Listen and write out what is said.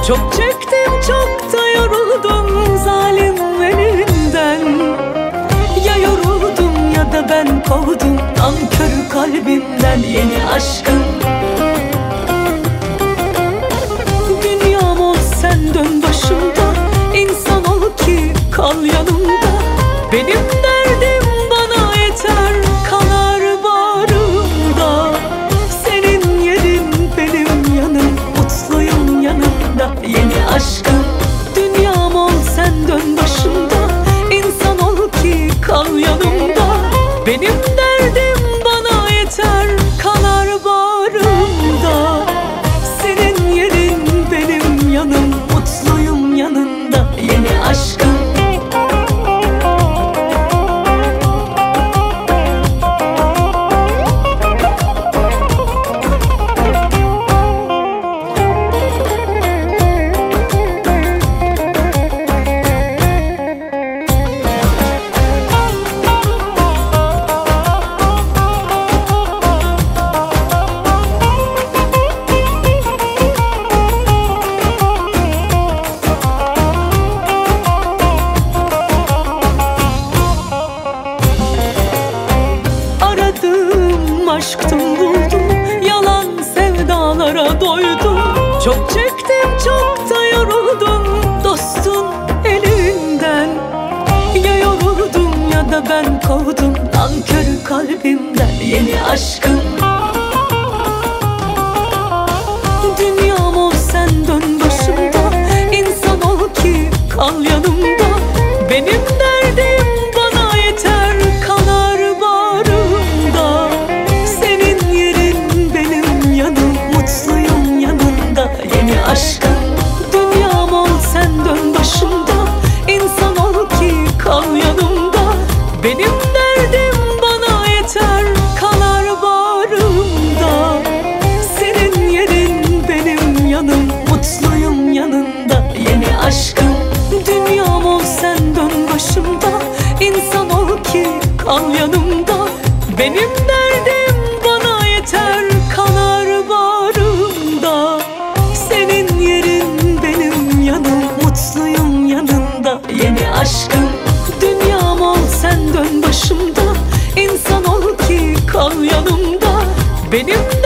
Çok çektim, çok da yoruldum zalim elinden. Ya yoruldum ya da ben kovdum nankör kalbimden yeni aşkım. Dünyam ol sen dön başımda, insan ol ki kal yanımda. Benim derdim bana yeter, kanar bağrımda. Senin yerin benim yanım, mutluyum yanımda yeni aşkım. Dünyam ol sen dön başımda, insan ol ki kal yanımda. Benim derdim bana yeter, kanar bağrımda. Senin yerin benim yanım, mutluyum yanında yeni aşkım. Aşktım buldum, yalan sevdalara doydum. Çok çektim, çok da yoruldum dostun elinden. Ya yoruldum ya da ben kovdum nankör kalbimden yeni aşkım. Dünyam ol sen dön başımda, insan ol ki kal yanımda. Benim derdim bana yeter, kanar bağrımda. Senin yerin benim yanım, mutluyum yanında yeni aşkım. Dünyam ol sen dön başımda, insan ol ki kal yanımda. Benim derdim bana yeter, kanar bağrımda. Senin yerin benim yanım, mutluyum yanında yeni aşkım. Dünyam ol sen dön başımda, insan ol ki kal yanımda. Benim derdim bana yeter, kanar bağrımda. Senin yerin benim yanım, mutluyum yanında yeni aşkım. Dünyam ol sen dön başımda, insan ol ki kal yanımda. Benim